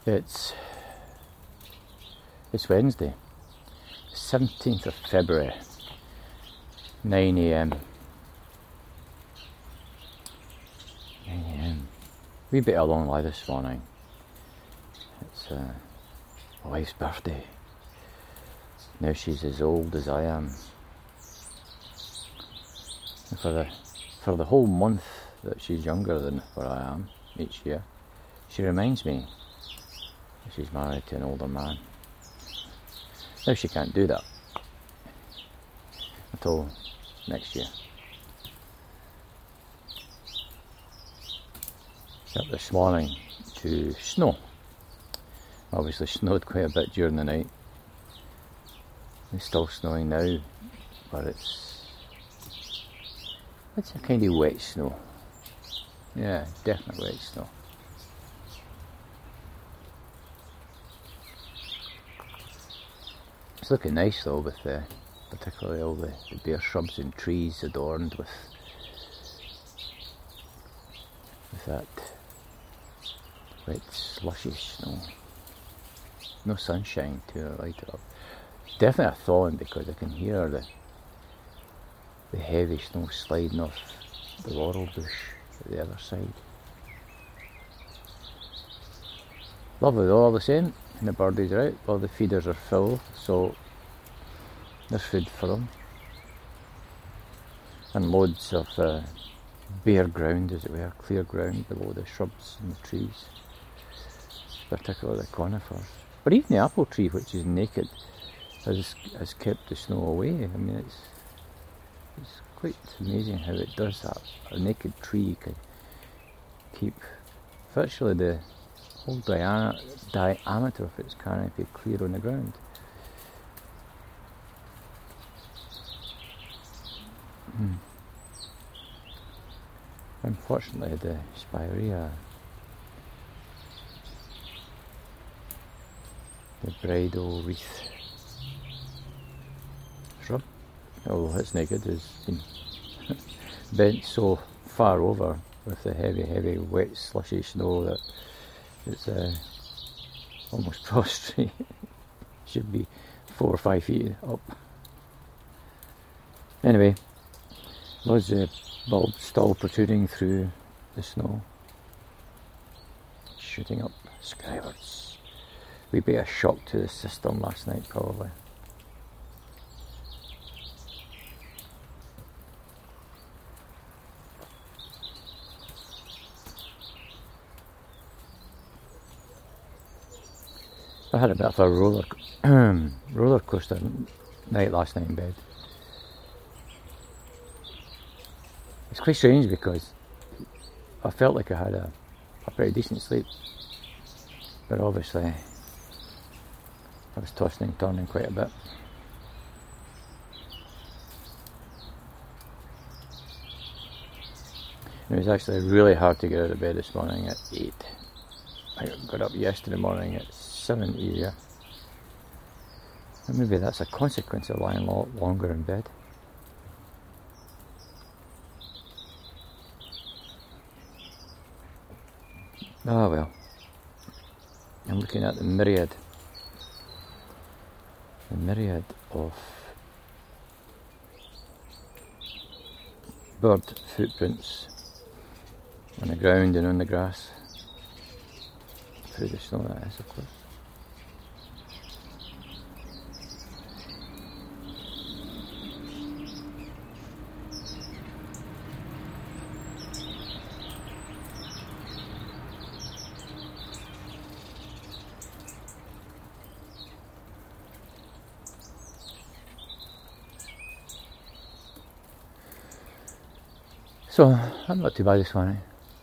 It's Wednesday, 17th of February, 9 a.m. 9 a.m. Wee bit of a long lie this morning. It's my wife's birthday. Now she's as old as I am. And for the whole month that she's younger than where I am each year, she reminds me that she's married to an older man. Now she can't do that until next year. Up this morning to snow. Obviously snowed quite a bit during the night. It's still snowing now, but it's a kind of wet snow. Yeah, definitely wet snow. It's looking nice though, with particularly all the bare shrubs and trees adorned with that wet slushy snow. No sunshine to light it up. Definitely a thawing because I can hear the heavy snow sliding off the laurel bush at the other side. Lovely though, all the same. And the birdies are out, all the feeders are full, so there's food for them. And loads of bare ground, as it were, clear ground below the shrubs and the trees, particularly the conifers. But even the apple tree, which is naked, has kept the snow away. I mean, it's quite amazing how it does that. A naked tree can keep virtually the whole diameter of its canopy clear on the ground. Unfortunately, the spirea, the bridal wreath shrub, although it's naked, has been bent so far over with the heavy, wet, slushy snow that it's almost prostrate. Should be 4 or 5 feet up. Anyway, loads of bulbs still protruding through the snow, shooting up skywards. We bit a shock to the system last night, probably. I had a bit of a roller coaster night last night in bed. It's quite strange because I felt like I had a pretty decent sleep, but obviously I was tossing and turning quite a bit. It was actually really hard to get out of bed this morning at 8. I got up yesterday morning at 7 easier. And maybe that's a consequence of lying a lot longer in bed. Ah well. I'm looking at the myriad of bird footprints on the ground and on the grass. Through the snow, that is, of course. So, I'm not too bad this morning.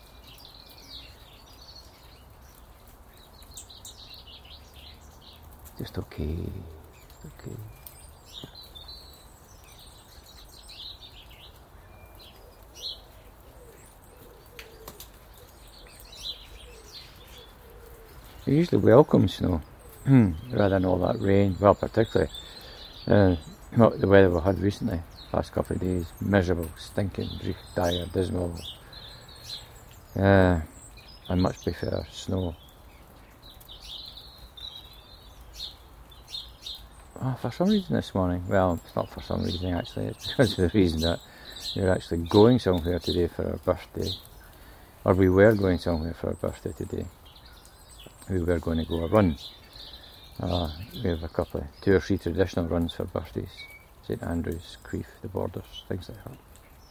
Just okay. I usually welcome snow rather than all that rain. Well, particularly the weather we had recently, last couple of days, miserable, stinking, dire, dismal. I much prefer snow. Oh, for some reason this morning, well, it's not for some reason actually, it's because of the reason that you're actually going somewhere today for our birthday. Or we were going somewhere for our birthday today. We were going to go a run. We have a couple of 2 or 3 traditional runs for birthdays. St Andrews, Crieff, the Borders, things like that.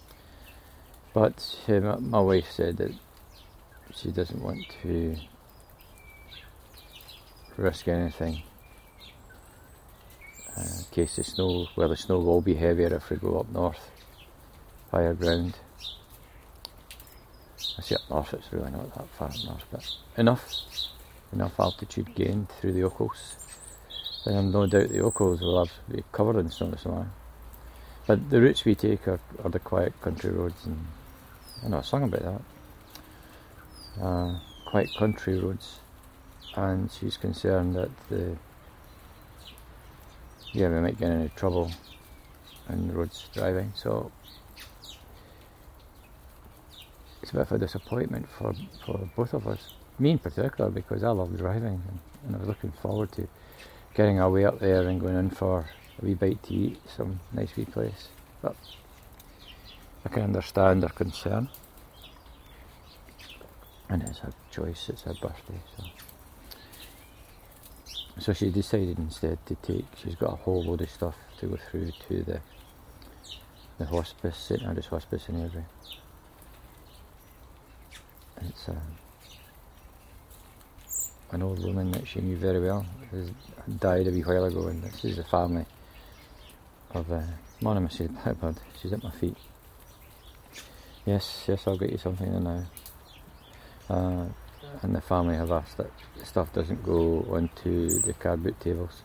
But my wife said that she doesn't want to risk anything in case the snow will be heavier if we go up north, higher ground. I say up north, it's really not that far up north, but enough altitude gained through the Ochils. Then I've no doubt the Ochils will be covered in snow this morning. But the routes we take are the quiet country roads, and I know a song about that. Quiet country roads, and she's concerned that we might get into trouble in roads driving, so it's a bit of a disappointment for both of us. Me in particular, because I love driving, and I was looking forward to getting our way up there and going in for a wee bite to eat, some nice wee place. But I can understand her concern, and it's her choice, it's her birthday, so she decided instead she's got a whole load of stuff to go through to the hospice, St Andrews Hospice in Airdrie. It's an old woman that she knew very well, who died a wee while ago, and this is the family of morning, Mrs. Blackbird. She's at my feet. Yes, I'll get you something now. And the family have asked that stuff doesn't go onto the car boot tables.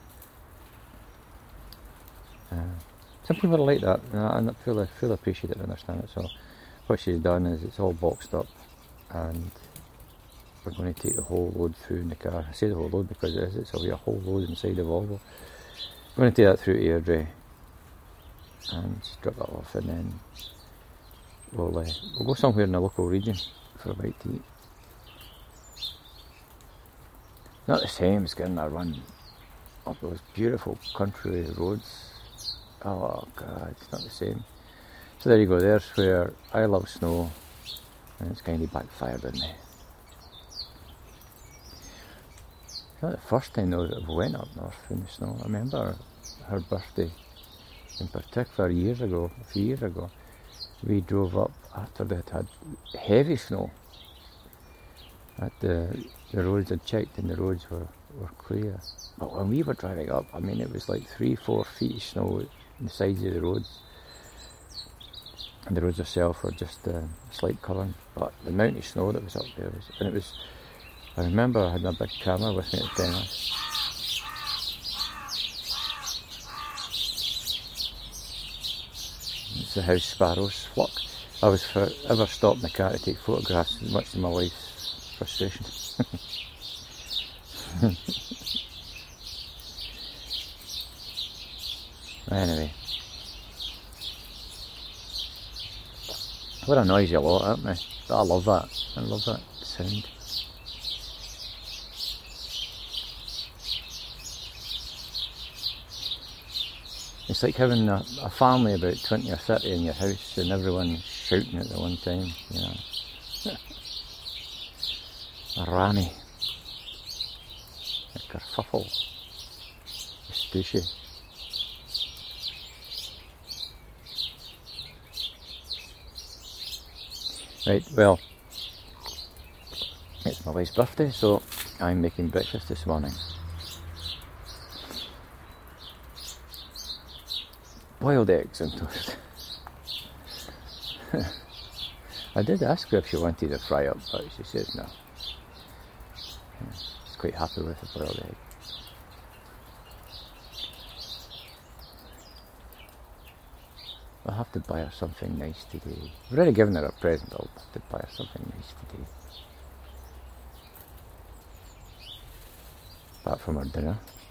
Some people are like that, and I feel appreciative and understand it. So what she's done is it's all boxed up, and we're going to take the whole load through in the car. I say the whole load because it's a whole load inside the Volvo. We're going to take that through to Airdrie and drop that off, and then we'll go somewhere in the local region for a bite to eat. Not the same as getting a run up those beautiful country roads. Oh God, it's not the same. So there you go, there's where I love snow, and it's kind of backfired on me. It's not the first time though that I went up north in the snow. I remember her birthday in particular a few years ago. We drove up after they had heavy snow. The roads had checked and the roads were clear. But when we were driving up, I mean, it was like 3-4 feet of snow on the sides of the roads. And the roads themselves were just a slight colouring. But the amount of snow that was up there I remember I had my big camera with me at the time. It's how sparrows flock. I was forever stopping the car to take photographs, much to my wife's frustration. Anyway, what a noisy lot, aren't they? But I love that. I love that sound. It's like having a family about 20 or 30 in your house and everyone shouting at the one time, you know. A rammy, a kerfuffle, a stooshy. Right, well, it's my wife's birthday, so I'm making breakfast this morning. Boiled eggs and toast. I did ask her if she wanted a fry up, but she says no. She's quite happy with a boiled egg. I'll have to buy her something nice today. I've already given her a present, I'll have to buy her something nice today. Apart from her dinner.